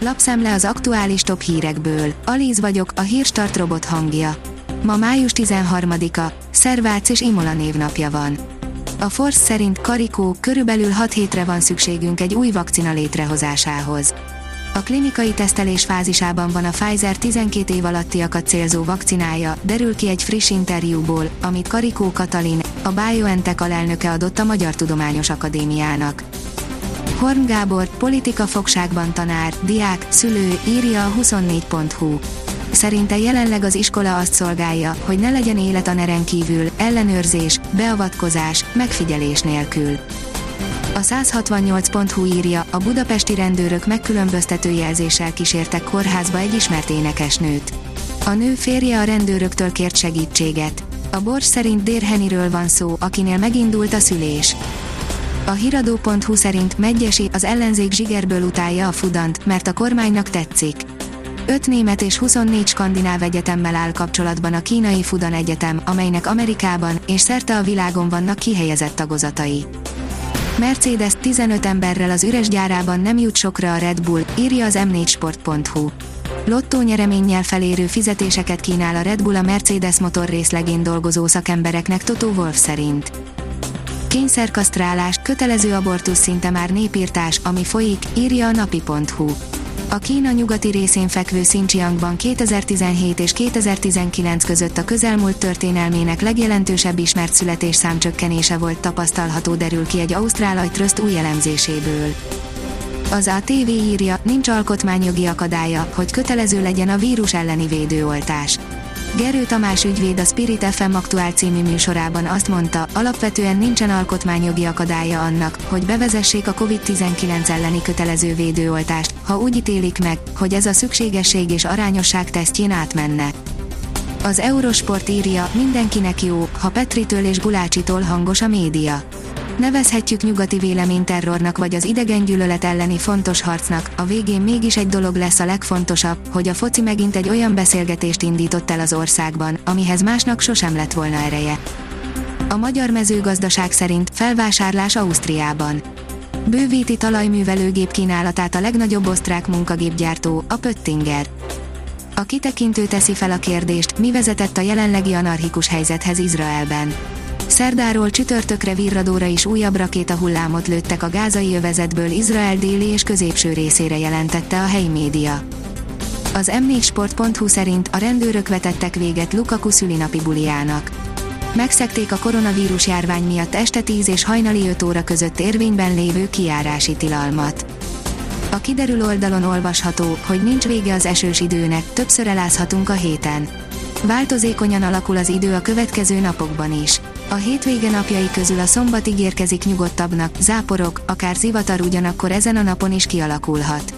Lapszemle az aktuális top hírekből. Alíz vagyok, a Hírstart robot hangja. Ma május 13-a, Szervác és Imola névnapja van. A Force szerint Karikó, körülbelül 6 hétre van szükségünk egy új vakcina létrehozásához. A klinikai tesztelés fázisában van a Pfizer 12 év alattiakat célzó vakcinája, derül ki egy friss interjúból, amit Karikó Katalin, a BioNTech alelnöke adott a Magyar Tudományos Akadémiának. Horn Gábor, politika fogságban tanár, diák, szülő, írja a 24.hu. Szerinte jelenleg az iskola azt szolgálja, hogy ne legyen élettaneren kívül, ellenőrzés, beavatkozás, megfigyelés nélkül. A 168.hu írja, a budapesti rendőrök megkülönböztető jelzéssel kísértek kórházba egy ismert énekesnőt. A nő férje a rendőröktől kért segítséget. A Bors szerint Dérheniről van szó, akinél megindult a szülés. A hiradó.hu szerint Medgyessy, az ellenzék zsigerből utálja a Fudant, mert a kormánynak tetszik. 5 német és 24 skandináv egyetemmel áll kapcsolatban a kínai Fudan Egyetem, amelynek Amerikában és szerte a világon vannak kihelyezett tagozatai. Mercedes 15 emberrel az üres gyárában nem jut sokra a Red Bull, írja az m4sport.hu. Lottónyereménnyel felérő fizetéseket kínál a Red Bull a Mercedes motor részlegén dolgozó szakembereknek Toto Wolff szerint. Kényszerkasztrálás, kötelező abortusz szinte már népírtás, ami folyik, írja a napi.hu. A Kína nyugati részén fekvő Xinjiangban 2017 és 2019 között a közelmúlt történelmének legjelentősebb ismert születésszám csökkenése volt tapasztalható, derül ki egy ausztrál agytröszt új elemzéséből. Az ATV írja, nincs alkotmányjogi akadálya, hogy kötelező legyen a vírus elleni védőoltás. Gerő Tamás ügyvéd a Spirit FM Aktuál című műsorában azt mondta, alapvetően nincsen alkotmányjogi akadálya annak, hogy bevezessék a COVID-19 elleni kötelező védőoltást, ha úgy ítélik meg, hogy ez a szükségesség és arányosság tesztjén átmenne. Az Eurosport írja, mindenkinek jó, ha Petritől és Gulácsitól hangos a média. Nevezhetjük nyugati véleményterrornak vagy az idegengyűlölet elleni fontos harcnak, a végén mégis egy dolog lesz a legfontosabb, hogy a foci megint egy olyan beszélgetést indított el az országban, amihez másnak sosem lett volna ereje. A magyar mezőgazdaság szerint felvásárlás Ausztriában. Bővíti talajművelőgép kínálatát a legnagyobb osztrák munkagépgyártó, a Pöttinger. A kitekintő teszi fel a kérdést, mi vezetett a jelenlegi anarchikus helyzethez Izraelben. Szerdáról csütörtökre virradóra is újabb rakétahullámot lőttek a gázai övezetből Izrael déli és középső részére, jelentette a helyi média. Az m4sport.hu szerint a rendőrök vetettek véget Lukaku szülinapi bulijának. Megszegték a koronavírus járvány miatt este 10 és hajnali 5 óra között érvényben lévő kijárási tilalmat. A kiderül oldalon olvasható, hogy nincs vége az esős időnek, többször elázhatunk a héten. Változékonyan alakul az idő a következő napokban is. A hétvége napjai közül a szombat ígérkezik nyugodtabbnak, záporok, akár zivatar ugyanakkor ezen a napon is kialakulhat.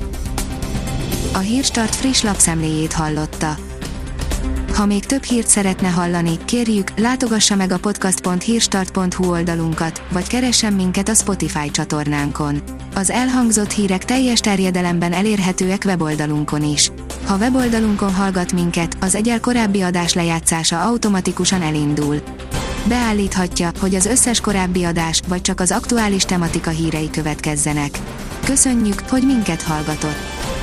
A Hírstart friss lapszemléjét hallotta. Ha még több hírt szeretne hallani, kérjük, látogassa meg a podcast.hírstart.hu oldalunkat, vagy keressen minket a Spotify csatornánkon. Az elhangzott hírek teljes terjedelemben elérhetőek weboldalunkon is. Ha weboldalunkon hallgat minket, az egyel korábbi adás lejátszása automatikusan elindul. Beállíthatja, hogy az összes korábbi adás, vagy csak az aktuális tematika hírei következzenek. Köszönjük, hogy minket hallgatott!